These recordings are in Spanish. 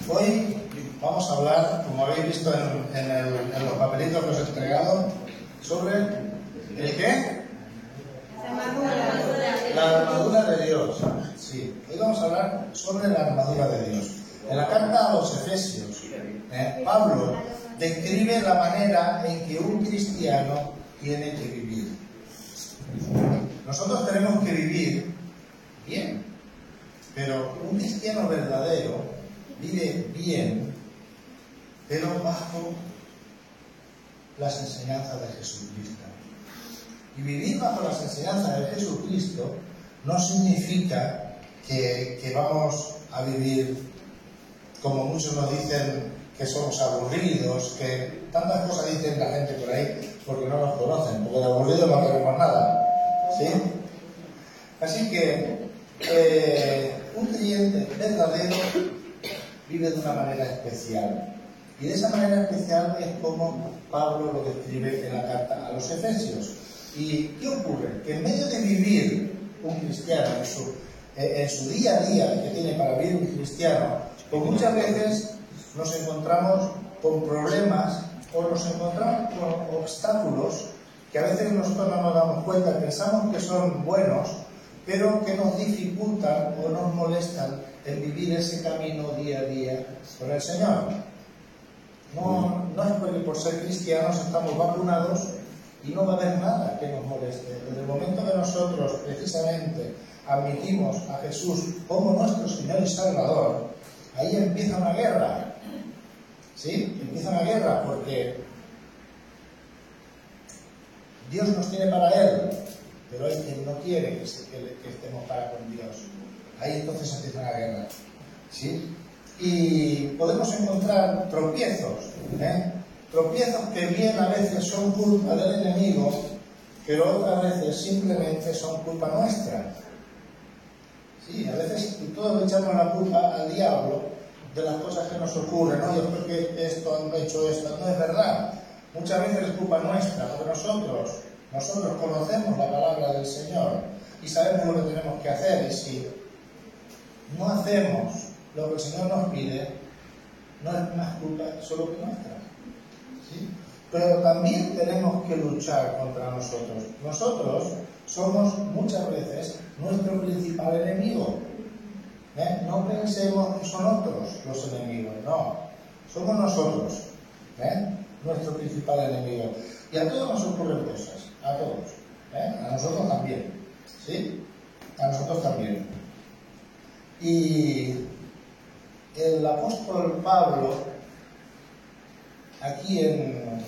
Hoy vamos a hablar, como habéis visto en los papelitos que os he entregado, sobre ¿el qué? La armadura de Dios. Sí, hoy vamos a hablar sobre la armadura de Dios. En la carta a los Efesios, Pablo describe la manera en que un cristiano tiene que vivir. Nosotros tenemos que vivir bien, pero un cristiano verdadero vive bien, pero bajo las enseñanzas de Jesucristo. Y vivir bajo las enseñanzas de Jesucristo no significa que vamos a vivir, como muchos nos dicen, que somos aburridos, que tantas cosas dicen la gente por ahí porque no nos conocen, porque de aburrido no tenemos nada, ¿sí? Así que un creyente verdadero vive de una manera especial. Y de esa manera especial es como Pablo lo describe en la carta a los Efesios. ¿Y qué ocurre? Que en medio de vivir un cristiano en su día a día que tiene para vivir un cristiano, pues muchas veces nos encontramos con problemas o nos encontramos con obstáculos que a veces nosotros no nos damos cuenta, pensamos que son buenos, pero que nos dificultan o nos molestan en vivir ese camino día a día con el Señor. No es porque por ser cristianos estamos vacunados y no va a haber nada que nos moleste. Desde el momento que nosotros precisamente admitimos a Jesús como nuestro Señor y Salvador, ahí empieza una guerra. ¿Sí? Empieza una guerra porque Dios nos tiene para Él, pero hay quien no quiere que estemos para con Dios. Ahí entonces empieza una guerra. ¿Sí? Y podemos encontrar tropiezos, tropiezos que bien a veces son culpa del enemigo, pero otras veces simplemente son culpa nuestra. Sí, a veces todos echamos la culpa al diablo de las cosas que nos ocurren, ¿no? Yo creo que esto han hecho esto, no es verdad. Muchas veces es culpa nuestra, porque nosotros conocemos la palabra del Señor y sabemos lo que tenemos que hacer, y si no hacemos lo que el Señor nos pide, no es más culpa solo que nuestra. ¿Sí? Pero también tenemos que luchar contra nosotros. Nosotros somos muchas veces nuestro principal enemigo. No pensemos que son otros los enemigos, no. Somos nosotros, nuestro principal enemigo. Y a todos nos ocurren cosas, a todos. A nosotros también, ¿sí? A nosotros también. Y el apóstol Pablo, aquí en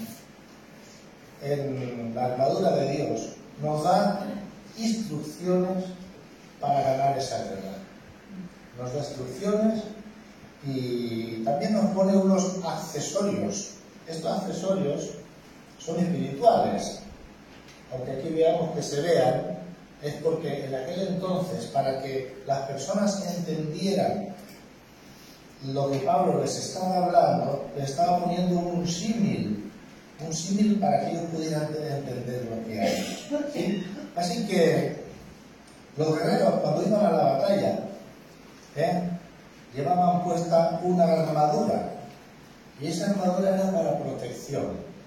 la armadura de Dios, nos da instrucciones para ganar esa guerra. Nos da instrucciones y también nos pone unos accesorios. Estos accesorios son espirituales. Aunque aquí veamos que se vean, es porque en aquel entonces, para que las personas entendieran lo que Pablo les estaba hablando, le estaba poniendo un símil para que ellos pudieran entender lo que hay. ¿Sí? Así que los guerreros, cuando iban a la batalla, llevaban puesta una armadura, y esa armadura era para protección.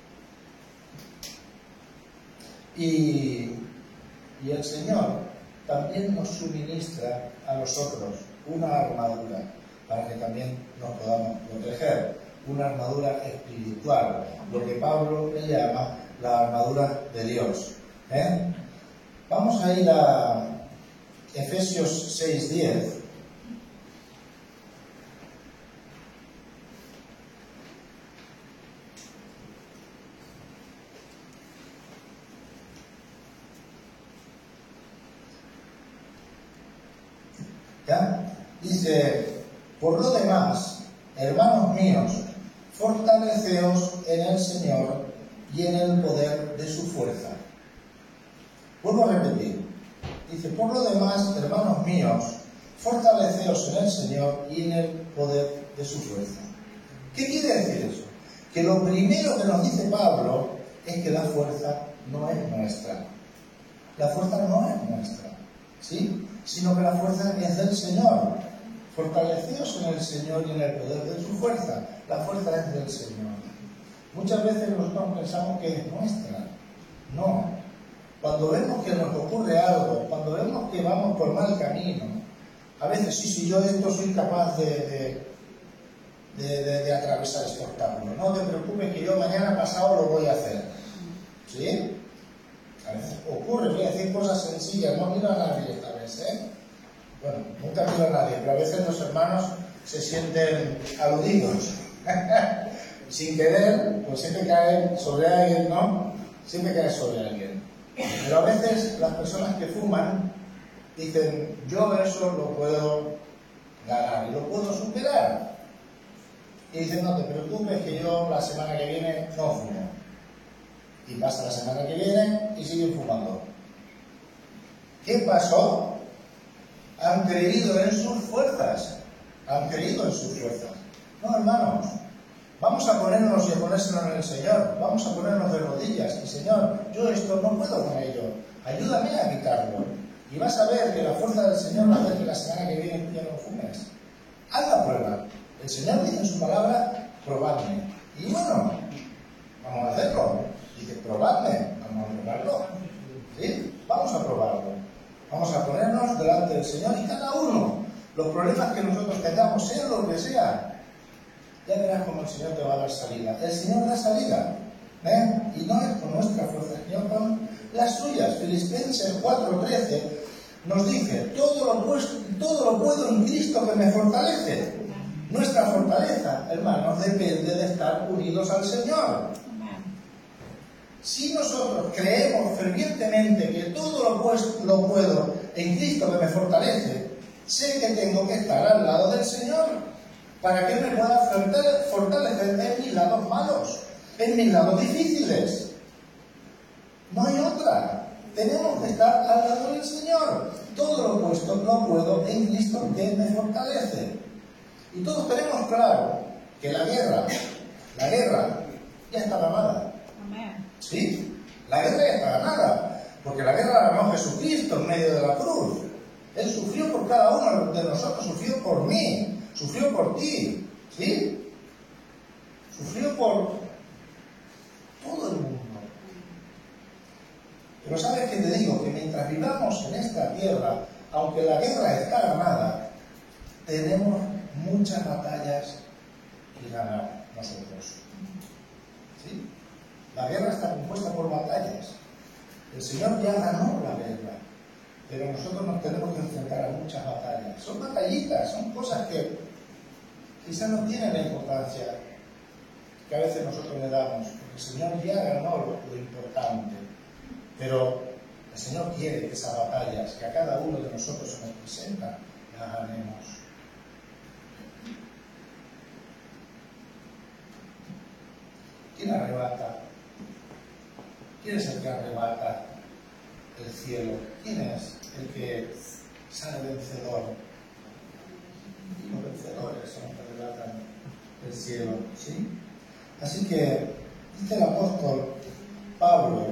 Y el Señor también nos suministra a nosotros una armadura para que también nos podamos proteger, una armadura espiritual, lo que Pablo le llama la armadura de Dios. Vamos a ir a Efesios 6:10. ¿Ya? Dice: por lo demás, hermanos míos, fortaleceos en el Señor y en el poder de su fuerza. Vuelvo a repetir. Dice: por lo demás, hermanos míos, fortaleceos en el Señor y en el poder de su fuerza. ¿Qué quiere decir eso? Que lo primero que nos dice Pablo es que la fuerza no es nuestra. La fuerza no es nuestra, ¿sí? Sino que la fuerza es del Señor. Fortaleceos en el Señor y en el poder de su fuerza. La fuerza es del Señor. Muchas veces nosotros pensamos que es nuestra. No. Cuando vemos que nos ocurre algo, cuando vemos que vamos por mal camino, a veces sí, yo esto soy capaz de atravesar este obstáculo. No te preocupes que yo mañana pasado lo voy a hacer. ¿Sí? A veces ocurre, voy a decir cosas sencillas, no miro a nadie esta vez, ¿eh? Bueno, nunca miro a nadie, pero a veces los hermanos se sienten aludidos. Sin querer, pues siempre caen sobre alguien, ¿no? Siempre cae sobre alguien. Pero a veces las personas que fuman dicen, yo eso lo puedo ganar y lo puedo superar. Y dicen, no te preocupes que yo la semana que viene no fumo. Y pasa la semana que viene y siguen fumando. ¿Qué pasó? Han creído en sus fuerzas. Han creído en sus fuerzas. No, hermanos. Vamos a ponernos y a ponérselo en el Señor. Vamos a ponernos de rodillas. Y Señor, yo esto no puedo con ello. Ayúdame a quitarlo. Y vas a ver que la fuerza del Señor va a hacer que la semana que viene tú ya no fumes. Haz la prueba. El Señor dice en su palabra, probadme. Y bueno, vamos a hacerlo. Dice, probadme. Vamos a probarlo. ¿Sí? Vamos a probarlo. Vamos a ponernos delante del Señor y cada uno, los problemas que nosotros tengamos, sea lo que sea, ya verás cómo el Señor te va a dar salida. El Señor da salida, ¿eh? Y no es con nuestra fuerza, sino con las suyas. Filipenses 4:13 nos dice, todo lo puedo en Cristo que me fortalece. Nuestra fortaleza, hermanos, depende de estar unidos al Señor. Si nosotros creemos fervientemente que todo lo puedo en Cristo que me fortalece, sé que tengo que estar al lado del Señor para que me pueda fortalecer en mis lados malos, en mis lados difíciles. No hay otra. Tenemos que estar al lado del Señor. Todo lo opuesto lo puedo en Cristo que me fortalece. Y todos tenemos claro que la guerra ya está ganada. ¿Sí? La guerra ya está ganada, porque la guerra la ganó Jesucristo en medio de la cruz. Él sufrió por cada uno de nosotros, sufrió por mí, sufrió por ti, ¿sí? Sufrió por todo el mundo. Pero ¿sabes qué te digo? Que mientras vivamos en esta tierra, aunque la guerra está ganada, tenemos muchas batallas que ganar nosotros. ¿Sí? La guerra está compuesta por batallas. El Señor ya ganó la guerra, pero nosotros nos tenemos que enfrentar a muchas batallas. Son batallitas, son cosas que quizás no tienen la importancia que a veces nosotros le damos, porque el Señor ya ganó lo importante, pero el Señor quiere que esas batallas que a cada uno de nosotros se nos presentan, las ganemos. ¿Quién arrebata? ¿Quién es el que arrebata el cielo? ¿Quién es el que sale vencedor? Y los vencedores son los que arrebatan el cielo, ¿sí? Así que dice el apóstol Pablo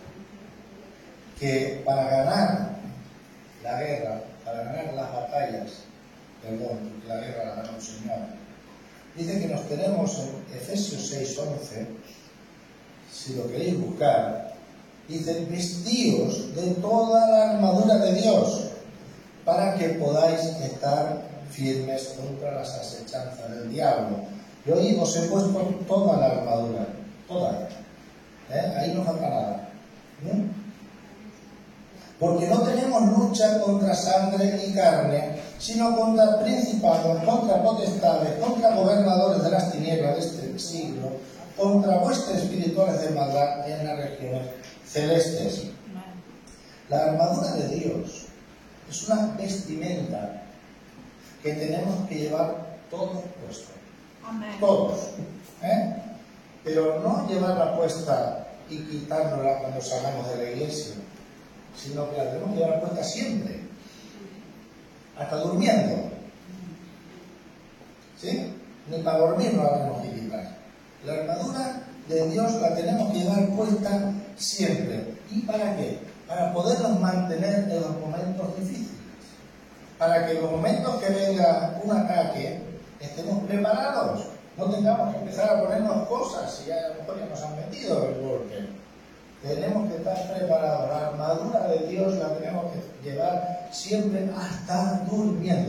que para ganar la guerra, para ganar las batallas, porque la guerra la ganó el Señor, dice que nos tenemos en Efesios 6:11, si lo queréis buscar, dice, vestíos de toda la armadura de Dios, para que podáis estar firmes contra las asechanzas del diablo. Yo hoy os he puesto toda la armadura, toda. Ahí no falta nada. Porque no tenemos lucha contra sangre y carne, sino contra principados, contra potestades, contra gobernadores de las tinieblas de este siglo, contra vuestros espirituales de maldad en las regiones celestes. La armadura de Dios es una vestimenta que tenemos que llevar todos puestos. Todos. Pero no llevarla puesta y quitárnosla cuando salgamos de la iglesia, sino que la tenemos que llevar puesta siempre, hasta durmiendo. ¿Sí? Ni para dormir no la tenemos que quitar. La armadura de Dios la tenemos que llevar puesta siempre. ¿Y para qué? Para podernos mantener en los momentos difíciles. para que en los momentos que venga un ataque estemos preparados, no tengamos que empezar a ponernos cosas y a lo mejor ya nos han metido el golpe. Tenemos que estar preparados. La armadura de Dios la tenemos que llevar siempre hasta durmiendo.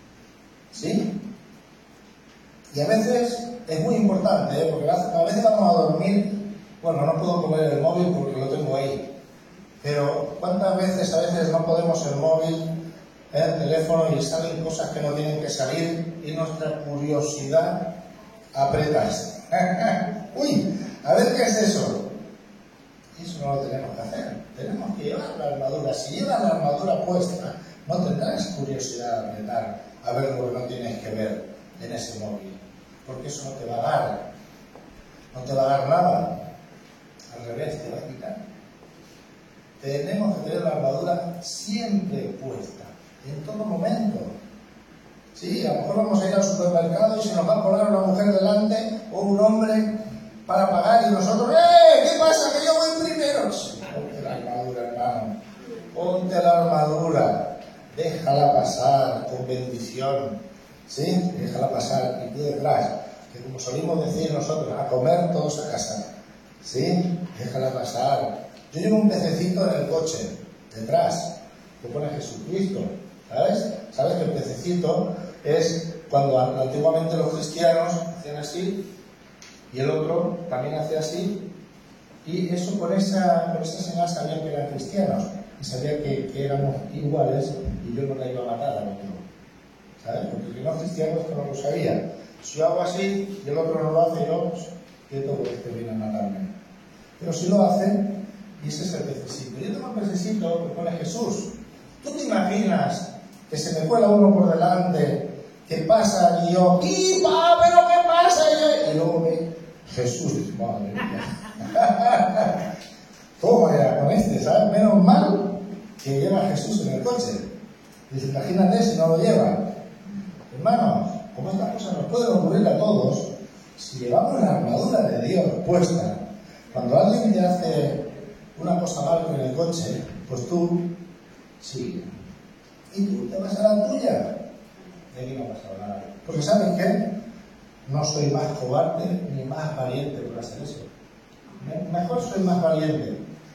¿Sí? Y a veces es muy importante, porque a veces vamos a dormir, bueno, no puedo poner el móvil porque lo tengo ahí, pero ¿cuántas veces a veces no podemos el móvil, el teléfono y salen cosas que no tienen que salir y nuestra curiosidad aprieta esto? Uy, a ver qué es eso. Eso no lo tenemos que hacer. Tenemos que llevar la armadura. Si llevas la armadura puesta, no tendrás curiosidad de apretar a ver lo que no tienes que ver en ese móvil. Porque eso no te va a dar. No te va a dar nada. Al revés, te va a quitar. Tenemos que tener la armadura siempre puesta. En todo momento. Sí, a lo mejor vamos a ir al supermercado y se nos va a poner una mujer delante o un hombre para pagar y nosotros, ¿qué pasa? Que yo voy primero. Sí, ponte la armadura, hermano. Ponte la armadura. Déjala pasar con bendición. ¿Sí? Déjala pasar. Y tú detrás, que como solimos decir nosotros, a comer todos a casa. ¿Sí? Déjala pasar. Yo llevo un pececito en el coche, detrás, que pone Jesucristo. ¿Sabes? ¿Sabes que el pececito es cuando antiguamente los cristianos hacían así y el otro también hacía así? Y eso con esa señal sabían que eran cristianos y sabían que éramos iguales y yo no la iba a matar a otro. ¿Sabes? Porque si no cristianos que no lo sabía. Si yo hago así y el otro no lo hace, yo quieto porque este viene a matarme. Pero si lo hacen, y ese es el pececito. Yo tengo un pececito que pone Jesús. ¿Tú te imaginas que se me cuela uno por delante, que pasa y yo, ¡Pipa! ¿Pero qué pasa? Y luego ve Jesús, madre mía. ¿Cómo era con este? ¿Sabes? Menos mal que lleva Jesús en el coche. Dice, imagínate si no lo lleva. Hermanos, como estas cosas nos pueden ocurrir a todos, si llevamos la armadura de Dios puesta, cuando alguien te hace una cosa mal en el coche, pues tú sigue. Y tú te vas a la tuya. Y aquí no ha pasado nada. Porque ¿sabes qué? No soy más cobarde ni más valiente por hacer eso. Mejor soy más valiente.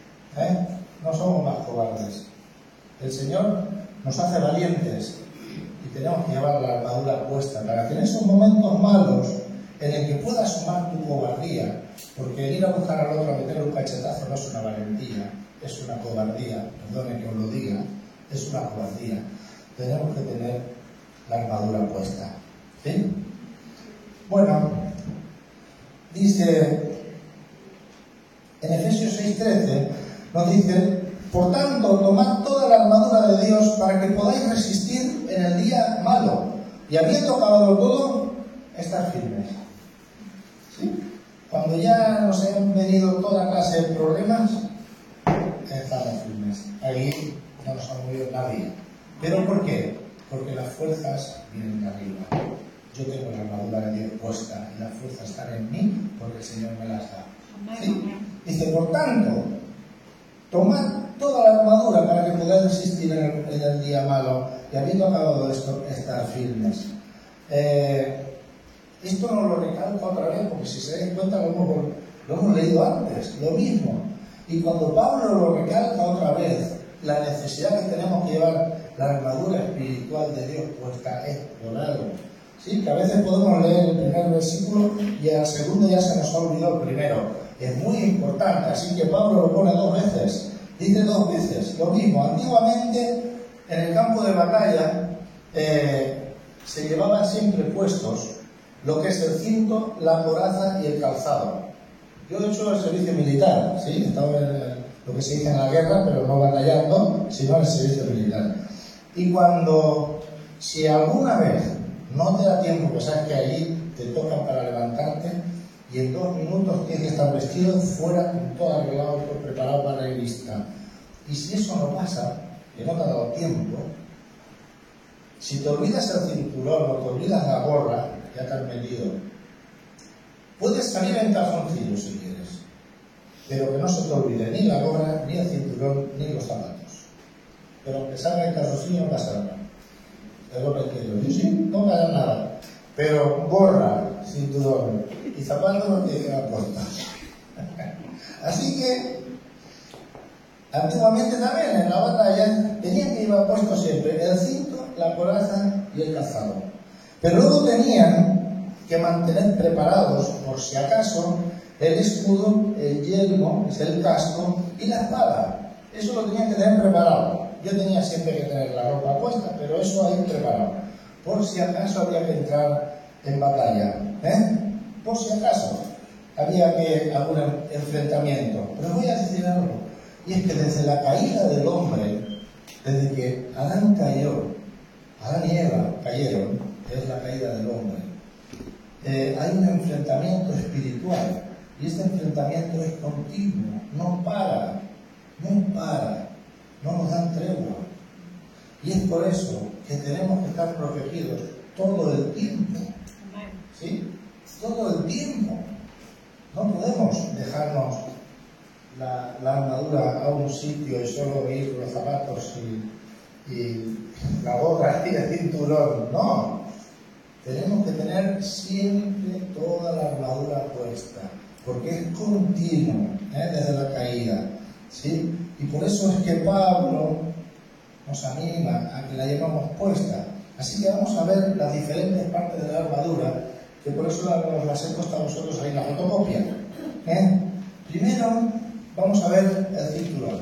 No somos más cobardes. El Señor nos hace valientes y tenemos que llevar la armadura puesta para que en esos momentos malos en el que puedas sumar tu cobardía, porque ir a buscar al otro a meterle un cachetazo no es una valentía, es una cobardía, perdone que os lo diga, es una cobardía. Tenemos que tener la armadura puesta. ¿Sí? Bueno, dice en Efesios 6:13, nos dice, por tanto, tomad toda la armadura de Dios para que podáis resistir en el día malo y habiendo acabado todo, estar firmes. ¿Sí? Cuando ya nos han venido toda clase de problemas, estamos firmes. Ahí no nos ha movido nadie. ¿Pero por qué? Porque las fuerzas vienen de arriba. Yo tengo la armadura de Dios puesta y las fuerzas están en mí porque el Señor me las da. ¿Sí? Dice, por tanto, tomad toda la armadura para que podáis resistir en el día malo y habiendo acabado esto, estar firmes. Esto nos lo recalco otra vez porque si se dan cuenta lo hemos leído antes, lo mismo. Y cuando Pablo lo recalca otra vez, la necesidad que tenemos que llevar la armadura espiritual de Dios puesta es por algo. ¿Sí? Que a veces podemos leer el primer versículo y al segundo ya se nos ha olvidado el primero. Es muy importante, así que Pablo lo pone 2 veces. Dice 2 veces lo mismo. Antiguamente en el campo de batalla se llevaban siempre puestos lo que es el cinto, la coraza y el calzado. Yo he hecho el servicio militar, ¿sí? He estado en lo que se dice en la guerra, pero no batallando, sino en el servicio militar. Y si alguna vez no te da tiempo, pues sabes que allí te tocan para levantarte y en 2 minutos tienes que estar vestido fuera, con todo arreglado, todo preparado para la revista. Y si eso no pasa, que no te ha dado tiempo, si te olvidas el cinturón o te olvidas la gorra, ya te has metido. Puedes salir en calzoncillos si quieres, pero que no se te olvide ni la gorra, ni el cinturón, ni los zapatos. Pero aunque salga en calzoncillo no pasa nada. es lo que quiero. Yo sí, no gana nada. Pero gorra, cinturón y zapatos no tienen que llevar puestos. Así que, antiguamente también en la batalla tenían que llevar puesto siempre el cinto, la coraza y el calzado. Pero luego tenían que mantener preparados, por si acaso, el escudo, el yelmo, es el casco y la espada. Eso lo tenían que tener preparado. Yo tenía siempre que tener la ropa puesta, pero eso ahí preparado. Por si acaso había que entrar en batalla. Por si acaso había que algún enfrentamiento. Pero voy a decir algo. Y es que desde la caída del hombre, desde que Adán y Eva cayeron, es la caída del hombre, hay un enfrentamiento espiritual. Y este enfrentamiento es continuo, no para, no nos dan tregua. Y es por eso que tenemos que estar protegidos todo el tiempo. ¿Sí? Todo el tiempo. No podemos dejarnos la armadura a un sitio y solo ir los zapatos y la gorra y el cinturón. No. Tenemos que tener siempre toda la armadura puesta, porque es continuo, desde la caída. ¿Sí? Y por eso es que Pablo nos anima a que la llevamos puesta. Así que vamos a ver las diferentes partes de la armadura, que por eso las he puesto a vosotros ahí en la fotocopia. Primero vamos a ver el cinturón.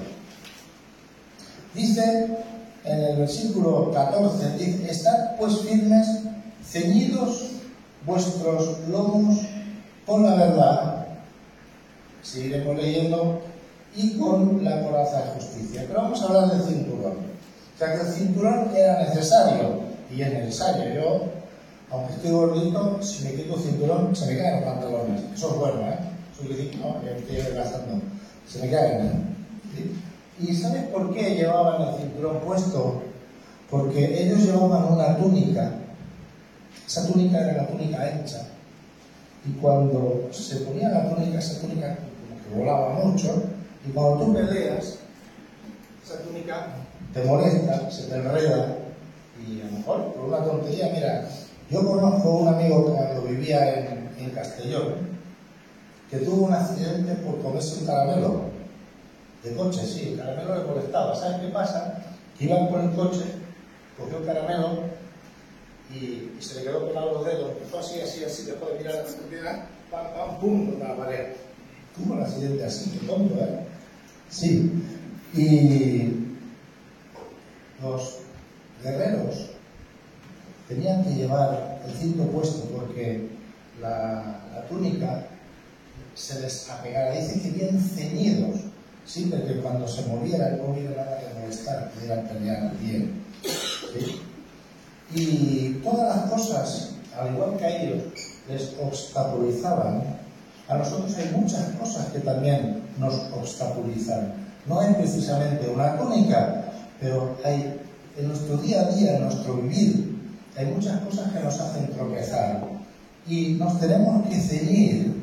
Dice en el versículo 14, dice: estad pues firmes, ceñidos vuestros lomos con la verdad. Seguiremos leyendo. Y con la coraza de justicia. Pero vamos a hablar del cinturón. O sea que el cinturón era necesario, y es necesario. Yo, aunque estoy gordito, si me quito el cinturón, se me caen los pantalones. Eso es bueno, Soy que no, que estoy adelgazando. Se me caen, ¿Sí? ¿Y sabes por qué llevaban el cinturón puesto? Porque ellos llevaban una túnica. Esa túnica era la túnica ancha. Y cuando se ponía la túnica, esa túnica como que volaba mucho. Y cuando tú peleas, esa túnica te molesta, se te enreda, y a lo mejor por una tontería, mira, yo conozco un amigo cuando vivía en Castellón, que tuvo un accidente por comerse un caramelo de coche, sí, el caramelo le molestaba. ¿Sabes qué pasa? Que iban con el coche, cogió el caramelo y se le quedó pegado los dedos, empezó así, después de mirar la escupida, pam, pum, contra la pared. Tuvo un accidente así, qué tonto, Sí, y los guerreros tenían que llevar el cinto puesto porque la túnica se les apegara. Dice que bien ceñidos, sí, porque cuando se moviera no hubiera nada que molestar, pudieran pelear bien. ¿Sí? Y todas las cosas, al igual que a ellos, les obstaculizaban. A nosotros hay muchas cosas que también nos obstaculizan. No es precisamente una túnica, pero hay en nuestro día a día, en nuestro vivir, hay muchas cosas que nos hacen tropezar. Y nos tenemos que ceñir.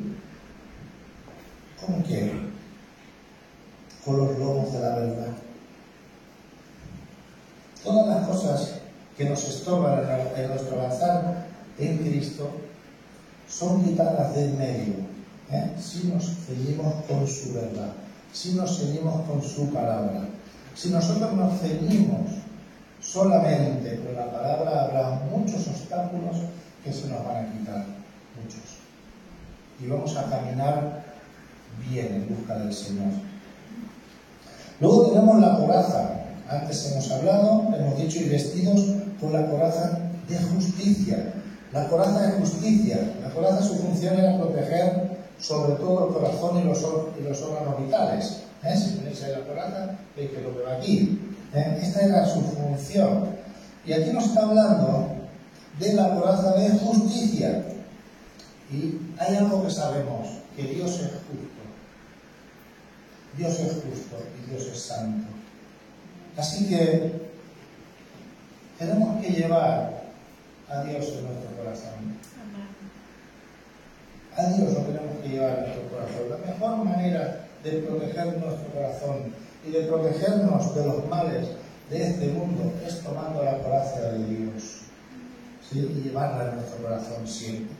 ¿Con qué? Con los lomos de la verdad. Todas las cosas que nos estorban en nuestro avanzar en Cristo son quitadas del medio. Si nos ceñimos con su verdad, si nos ceñimos con su palabra. Si nosotros nos ceñimos solamente con la palabra, habrá muchos obstáculos que se nos van a quitar, muchos. Y vamos a caminar bien en busca del Señor. Luego tenemos la coraza. Antes hemos hablado, hemos dicho, y vestidos con la coraza de justicia. La coraza de justicia. La coraza, su función era proteger sobre todo el corazón y los órganos vitales. Si tenéis ahí la coraza, veis que lo veo aquí. Esta era su función. Y aquí nos está hablando de la coraza de justicia. Y hay algo que sabemos, que Dios es justo. Dios es justo y Dios es santo. Así que tenemos que llevar a Dios en nuestro corazón. A Dios lo tenemos que llevar en nuestro corazón. La mejor manera de proteger nuestro corazón y de protegernos de los males de este mundo es tomando la coraza de Dios, ¿sí? Y llevarla en nuestro corazón siempre.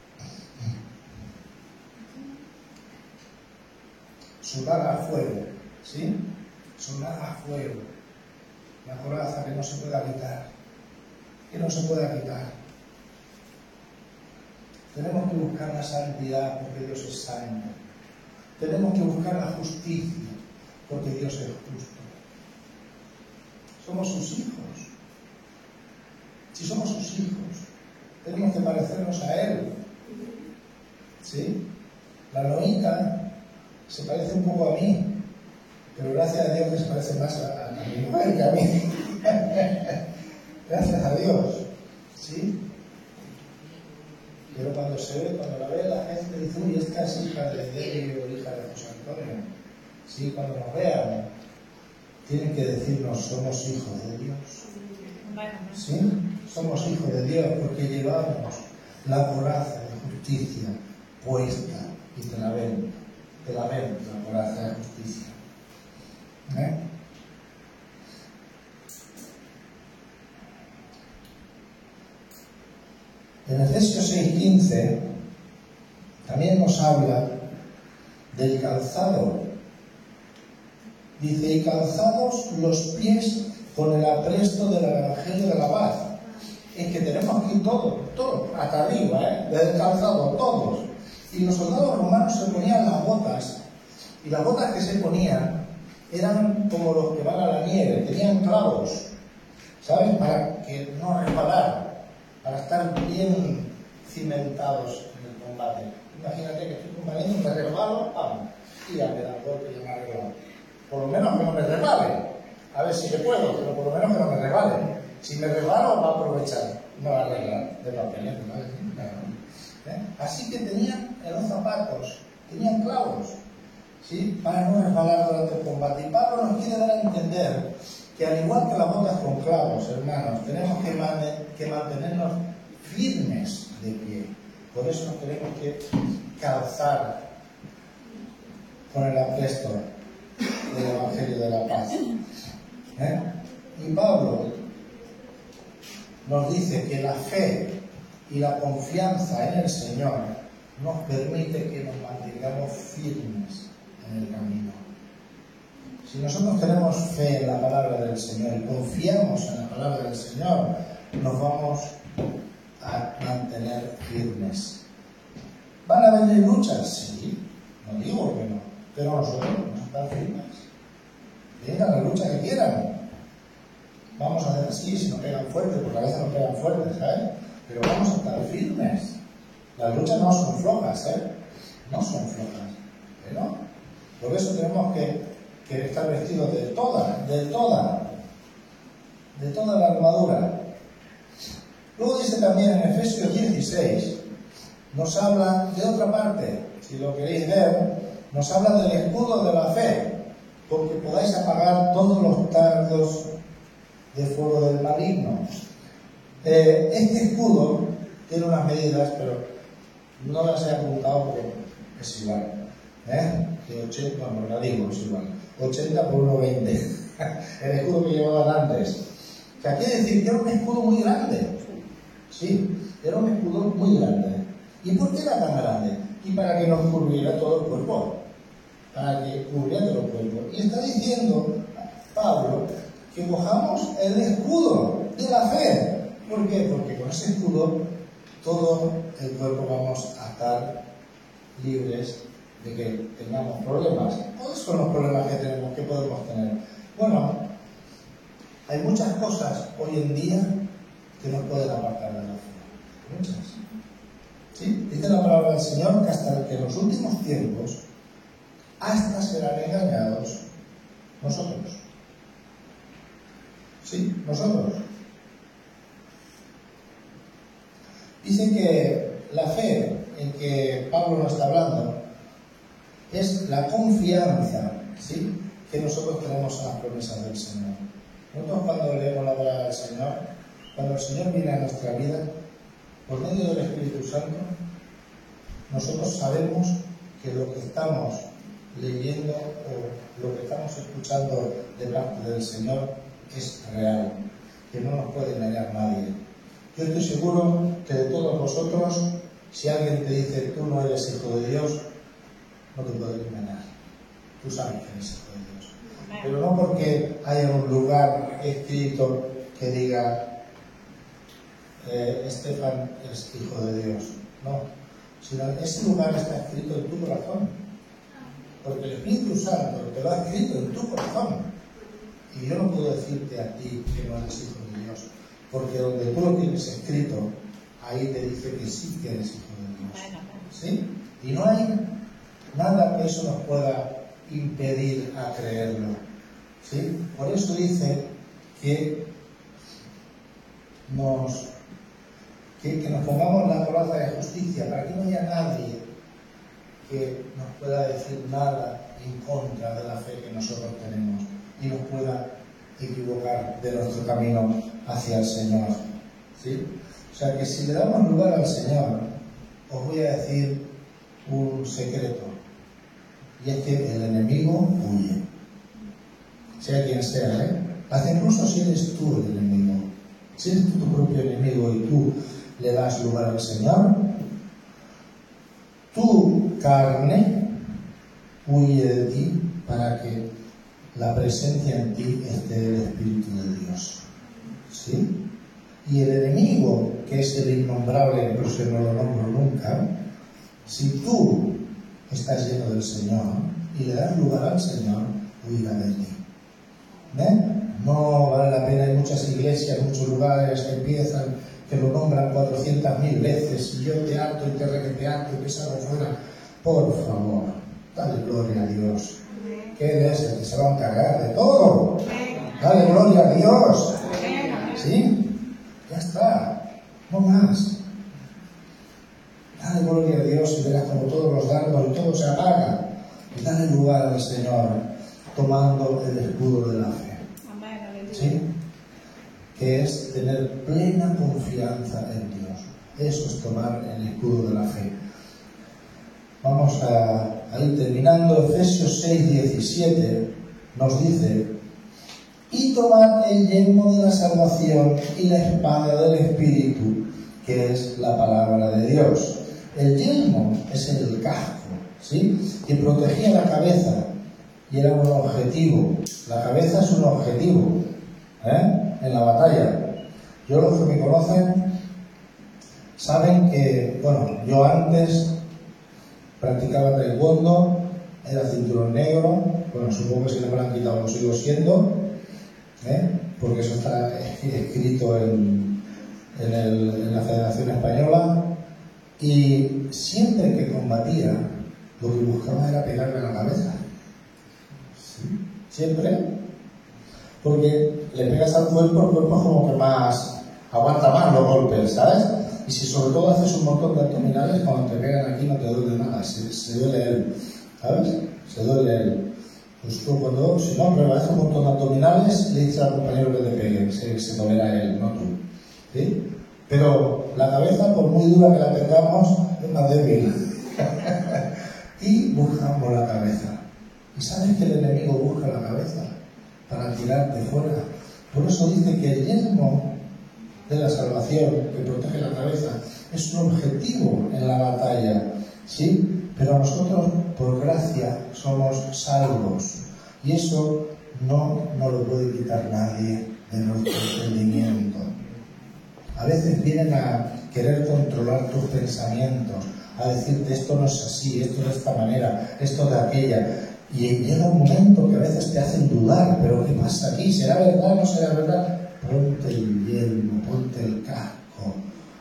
Sudar a fuego, ¿sí? Sudar a fuego. La coraza que no se pueda quitar, que no se pueda quitar. Tenemos que buscar la santidad porque Dios es santo. Tenemos que buscar la justicia porque Dios es justo. Somos sus hijos. Si somos sus hijos, tenemos que parecernos a Él. ¿Sí? La Noita se parece un poco a mí, pero gracias a Dios que se parece más a mi mujer que a mí. Gracias a Dios. ¿Sí? Pero cuando la ve la gente dice, uy, esta es hija de Debbie o hija de José Antonio. ¿Sí? Cuando nos vean, tienen que decirnos, somos hijos de Dios. ¿Sí? Somos hijos de Dios porque llevamos la coraza de justicia puesta y te la ven la coraza de justicia. En Efesios 6:15 también nos habla del calzado. Dice, y calzados los pies con el apresto del evangelio de la paz. Es que tenemos aquí todo, hasta arriba, desde el calzado, todos. Y los soldados romanos se ponían las botas, y las botas que se ponían eran como los que van a la nieve, tenían clavos, ¿sabes? Para que no resbalaran, para estar bien cimentados en el combate. Imagínate que estoy combatiendo, me resbalo, ¡pam! Y ya me da golpe y ya me arreglo. Por lo menos que no me resbale. A ver si le puedo, pero por lo menos que no me resbale. Si me resbalo, va a aprovechar. No va a arreglar de papeles, ¿no? Así que tenían en los zapatos, tenían clavos, ¿sí? Para no resbalar durante el combate. Y Pablo nos quiere dar a entender que al igual que las botas con clavos, hermanos, tenemos que mantenernos firmes de pie. Por eso nos tenemos que calzar con el apresto del Evangelio de la Paz. Y Pablo nos dice que la fe y la confianza en el Señor nos permite que nos mantengamos firmes en el camino. Si nosotros tenemos fe en la palabra del Señor y confiamos en la palabra del Señor, nos vamos a mantener firmes. ¿Van a venir luchas? Sí, no digo que no, pero nosotros vamos a estar firmes. Vengan la lucha que quieran. Vamos a hacer así, si nos pegan fuerte, porque a veces nos pegan fuerte, ¿sabes? Pero vamos a estar firmes. Las luchas no son flojas, no son flojas. ¿No? Por eso tenemos que estar vestidos de toda la armadura. Luego dice también en Efesios 16, nos habla de otra parte, si lo queréis ver, nos habla del escudo de la fe, porque podáis apagar todos los dardos de fuego del maligno. Este escudo tiene unas medidas, pero no las he apuntado porque es igual. De 80, bueno, la digo, es igual. 80 por 1,20. El escudo que llevaban antes. O sea, quiere decir que era un escudo muy grande. Sí, era un escudo muy grande. ¿Y por qué era tan grande? Y para que nos cubriera todo el cuerpo. Para que cubriera todo el cuerpo. Y está diciendo Pablo que cojamos el escudo de la fe. ¿Por qué? Porque con ese escudo todo el cuerpo vamos a estar libres de que tengamos problemas. ¿Cuáles son los problemas que tenemos, que podemos tener? Bueno, hay muchas cosas hoy en día que nos pueden apartar de la fe. Muchas. ¿Sí? Dice la palabra del Señor que hasta que en los últimos tiempos hasta serán engañados nosotros. ¿Sí? Nosotros. Dice que la fe en que Pablo nos está hablando es la confianza, ¿sí?, que nosotros tenemos en las promesas del Señor. Nosotros cuando leemos la palabra del Señor, cuando el Señor viene a nuestra vida, por medio del Espíritu Santo, nosotros sabemos que lo que estamos leyendo o lo que estamos escuchando de parte del Señor es real, que no nos puede engañar nadie. Yo estoy seguro que de todos vosotros, si alguien te dice tú no eres hijo de Dios, no te puede engañar. Tú sabes que eres hijo de Dios. Pero no porque haya un lugar escrito que diga Estefan es hijo de Dios. No, sino ese lugar está escrito en tu corazón. Porque el Espíritu Santo te lo ha escrito en tu corazón. Y yo no puedo decirte a ti que no eres hijo de Dios. Porque donde tú lo tienes escrito, ahí te dice que sí que eres hijo de Dios. ¿Sí? Y no hay nada que eso nos pueda impedir a creerlo. ¿Sí? Por eso dice que nos pongamos la coraza de justicia, para que no haya nadie que nos pueda decir nada en contra de la fe que nosotros tenemos y nos pueda equivocar de nuestro camino hacia el Señor. ¿Sí? O sea que si le damos lugar al Señor, os voy a decir un secreto, y es que el enemigo huye, sea quien sea, hasta incluso si eres tú el enemigo, si eres tú tu propio enemigo y tú le das lugar al Señor, tu carne huye de ti para que la presencia en ti esté el Espíritu de Dios. ¿Sí? Y el enemigo, que es el innombrable, pero yo no lo nombro nunca, si tú estás lleno del Señor y le das lugar al Señor, huirá de ti. No vale la pena. Hay muchas iglesias, muchos lugares que empiezan, que lo nombran 400.000 veces, y yo te harto y te requete harto y que salgo fuera. Por favor, dale gloria a Dios, que Él es el que se va a encargar de todo. Dale gloria a Dios. ¿Sí? Ya está, no más. Dale gloria a Dios y verás como todos los dardos y todo se apaga. Y dale lugar al Señor, tomando el escudo de la fe. ¿Sí? Que es tener plena confianza en Dios. Eso es tomar el escudo de la fe. Vamos a ir terminando. Efesios 6:17 nos dice: y tomad el yelmo de la salvación y la espada del Espíritu, que es la palabra de Dios. El yelmo es el casco, ¿sí?, que protegía la cabeza y era un objetivo. La cabeza es un objetivo en la batalla. Yo, los que me conocen saben que, bueno, yo antes practicaba taekwondo, era cinturón negro. Bueno, supongo que si no me lo han quitado lo sigo siendo, porque eso está escrito en la Federación Española. Y siempre que combatía, lo que buscaba era pegarme a la cabeza. ¿Sí? Siempre. Porque le pegas al cuerpo, el cuerpo es como que más aguanta más los golpes, ¿sabes? Y si sobre todo haces un montón de abdominales, cuando te pegan aquí no te duele nada, se duele él, ¿sabes? Se duele él. Pues tú cuando, si no, pero haces un montón de abdominales, le dices al compañero que te pegue, se tolera él, no tú. ¿Sí? Pero la cabeza, por muy dura que la tengamos, es más débil. Y buscamos la cabeza. ¿Y sabes que el enemigo busca la cabeza para tirarte fuera? Por eso dice que el yelmo de la salvación, que protege la cabeza, es un objetivo en la batalla, ¿sí? Pero nosotros, por gracia, somos salvos. Y eso no nos lo puede quitar nadie de nuestro entendimiento. A veces vienen a querer controlar tus pensamientos, a decirte esto no es así, esto de esta manera, esto de aquella. Y llega un momento que a veces te hacen dudar, pero ¿qué pasa aquí? ¿Será verdad o no será verdad? Ponte el yelmo, ponte el casco.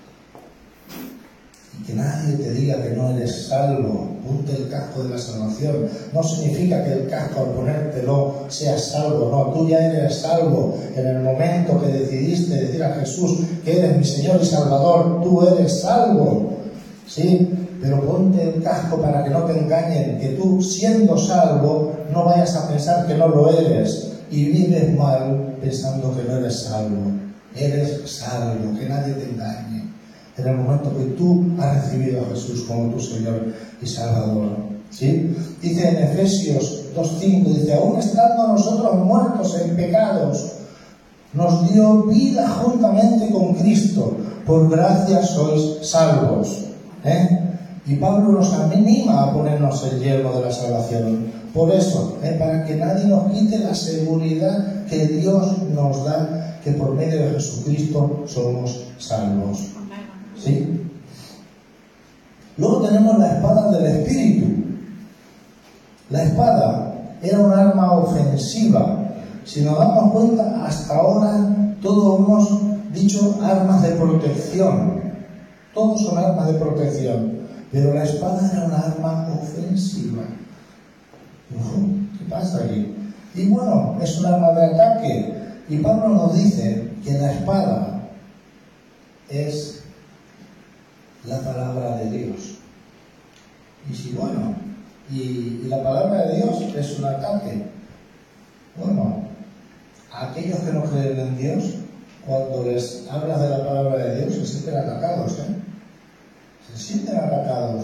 Y que nadie te diga que no eres salvo. Ponte el casco de la salvación. No significa que el casco al ponértelo seas salvo, no, tú ya eres salvo. En el momento que decidiste decir a Jesús que eres mi Señor y Salvador, tú eres salvo, ¿sí? Pero ponte el casco para que no te engañen, que tú, siendo salvo, no vayas a pensar que no lo eres y vives mal pensando que no eres salvo. Eres salvo, que nadie te engañe. En el momento que tú has recibido a Jesús como tu Señor y Salvador, ¿sí? Dice en Efesios 2:5, dice: aún estando nosotros muertos en pecados, nos dio vida juntamente con Cristo, por gracia sois salvos. Y Pablo nos anima a ponernos el yelmo de la salvación. Por eso, para que nadie nos quite la seguridad que Dios nos da, que por medio de Jesucristo somos salvos. ¿Sí? Luego tenemos la espada del Espíritu. La espada era un arma ofensiva. Si nos damos cuenta, hasta ahora todos hemos dicho armas de protección. Todos son armas de protección. Pero la espada era una arma ofensiva. ¿Qué pasa aquí? Y bueno, es un arma de ataque. Y Pablo nos dice que la espada es la palabra de Dios. Y si bueno, y la palabra de Dios es un ataque. Bueno, a aquellos que no creen en Dios, cuando les hablas de la palabra de Dios, se sienten atacados, se sienten atacados.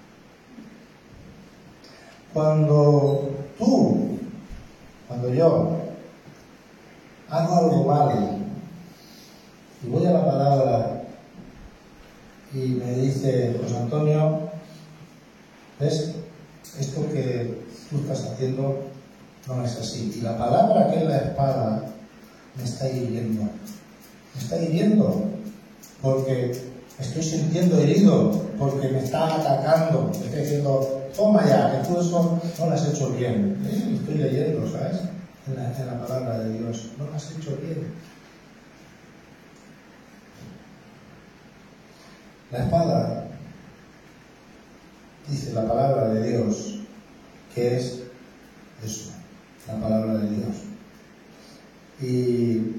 Cuando yo hago algo malo y voy a la palabra y me dice José Antonio, ¿ves? Esto que tú estás haciendo no es así. Y la palabra, que es la espada, me está hiriendo. Me está hiriendo porque estoy sintiendo herido, porque me está atacando. Me está diciendo, toma ya, que tú eso no lo has hecho bien. Estoy leyendo, ¿sabes? En la palabra de Dios. No lo has hecho bien. La espada, dice la palabra de Dios, que es eso, la palabra de Dios. Y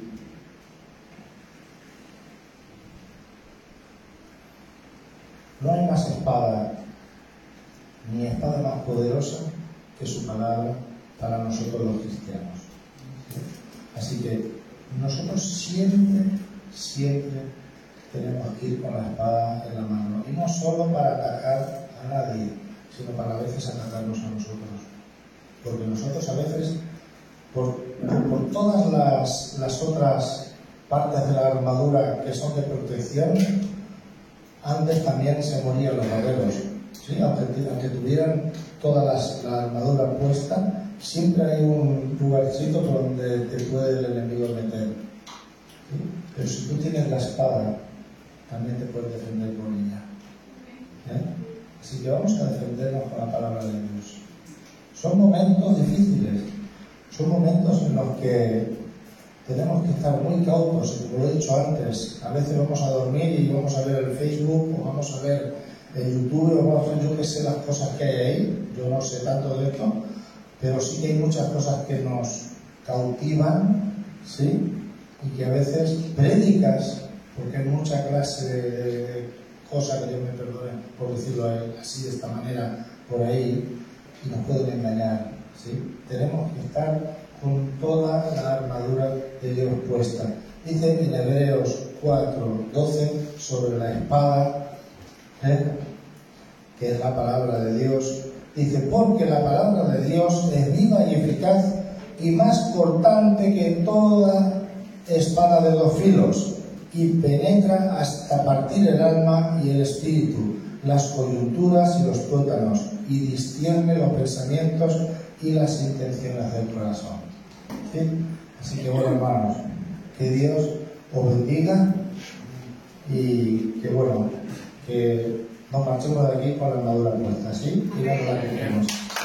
no hay más espada, ni espada más poderosa que su palabra para nosotros los cristianos. Así que nosotros siempre tenemos que ir con la espada en la mano. Y no solo para atacar a nadie, sino para a veces atacarnos a nosotros. Porque nosotros a veces, por todas las otras partes de la armadura que son de protección, antes también se morían los guerreros. ¿Sí? Aunque tuvieran toda la armadura puesta, siempre hay un lugarcito donde te puede el enemigo meter. ¿Sí? Pero si tú tienes la espada, también te puedes defender con ella. Así que vamos a defendernos con la palabra de Dios. Son momentos difíciles, son momentos en los que tenemos que estar muy cautos, como lo he dicho antes. A veces vamos a dormir y vamos a ver el Facebook, o vamos a ver el YouTube, o vamos a ver, yo que sé, las cosas que hay ahí. Yo no sé tanto de esto, pero sí que hay muchas cosas que nos cautivan, ¿sí? Y que a veces prédicas, porque hay mucha clase de cosas, que Dios me perdone por decirlo así, de esta manera, por ahí, y nos pueden engañar, ¿sí? Tenemos que estar con toda la armadura de Dios puesta. Dice en Hebreos 4:12 sobre la espada, que es la palabra de Dios. Dice, porque la palabra de Dios es viva y eficaz y más cortante que toda espada de dos filos, y penetra hasta partir el alma y el espíritu, las coyunturas y los tuétanos, y discierne los pensamientos y las intenciones del corazón. ¿Sí? Así que bueno, hermanos, que Dios os bendiga y que bueno, que nos marchemos de aquí con la armadura puesta, ¿sí? Y no la que queremos.